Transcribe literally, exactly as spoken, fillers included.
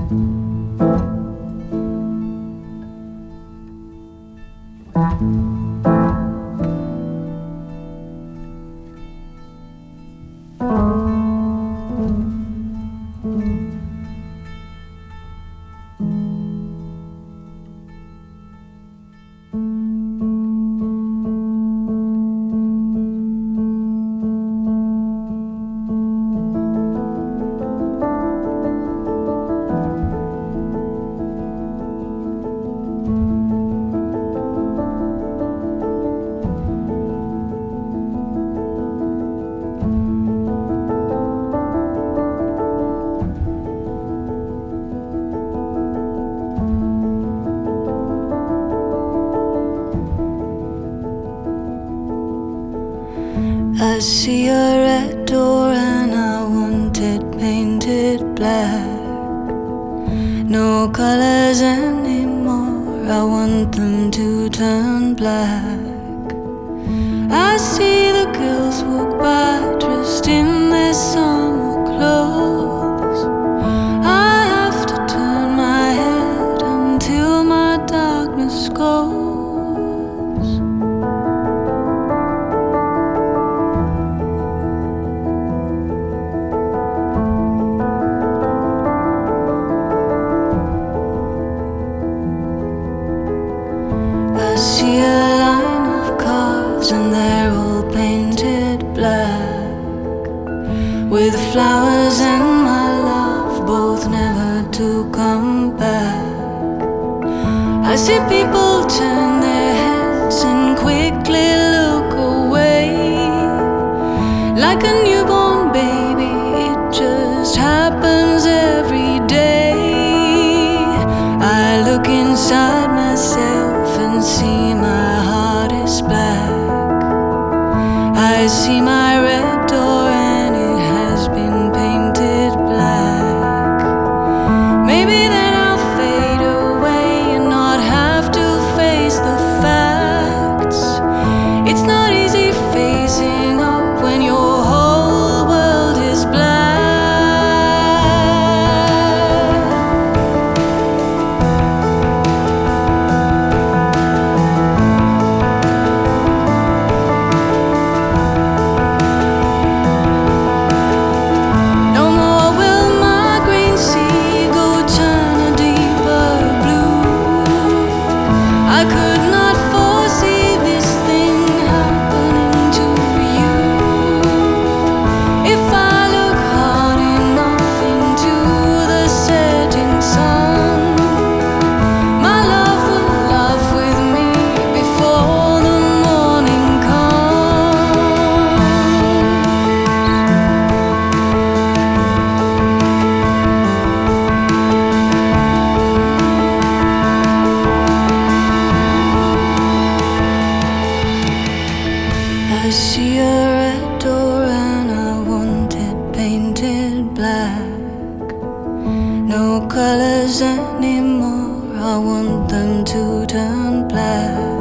I see a red door and I want it painted black. No colors anymore, I want them to turn black. I see the girls walk by dressed in their summer clothes. I have to turn my head until my darkness goes. I see a line of cars and they're all painted black, with flowers and my love both never to come back. I see people turn their heads and quickly look away, like a newborn baby, it just happens every day. I look inside myself and see my heart is black. I see my red door and it has been painted black. Maybe then I'll fade away and not have to face the facts. It's not easy facing up when your whole world is black. I could not foresee this thing happening to you. If I look hard enough into the setting sun, my love will laugh with me before the morning comes. I see a red door and I want it painted black. No colors anymore, I want them to turn black.